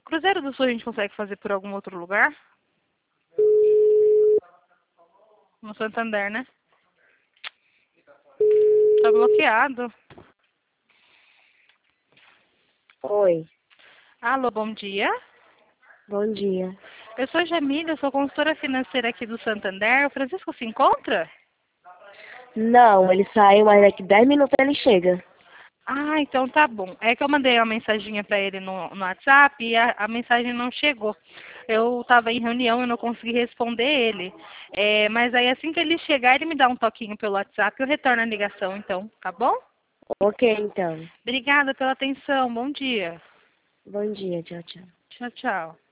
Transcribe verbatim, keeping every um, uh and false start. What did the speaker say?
Cruzeiro do Sul a gente consegue fazer por algum outro lugar? No Santander, né? Tá bloqueado. Oi, Alô, bom dia. bom dia. Eu sou Jamília, eu sou consultora financeira aqui do Santander. O Francisco se encontra? Não, ele saiu, mas daqui dez minutos ele chega. Ah, então tá bom. É que eu mandei uma mensaginha para ele no, no WhatsApp e a, a mensagem não chegou. Eu estava em reunião e não consegui responder ele. É, mas aí assim que ele chegar, ele me dá um toquinho pelo WhatsApp e eu retorno a ligação, então, tá bom? Ok, então. Obrigada pela atenção. Bom dia. Bom dia, tchau, tchau. Tchau, tchau.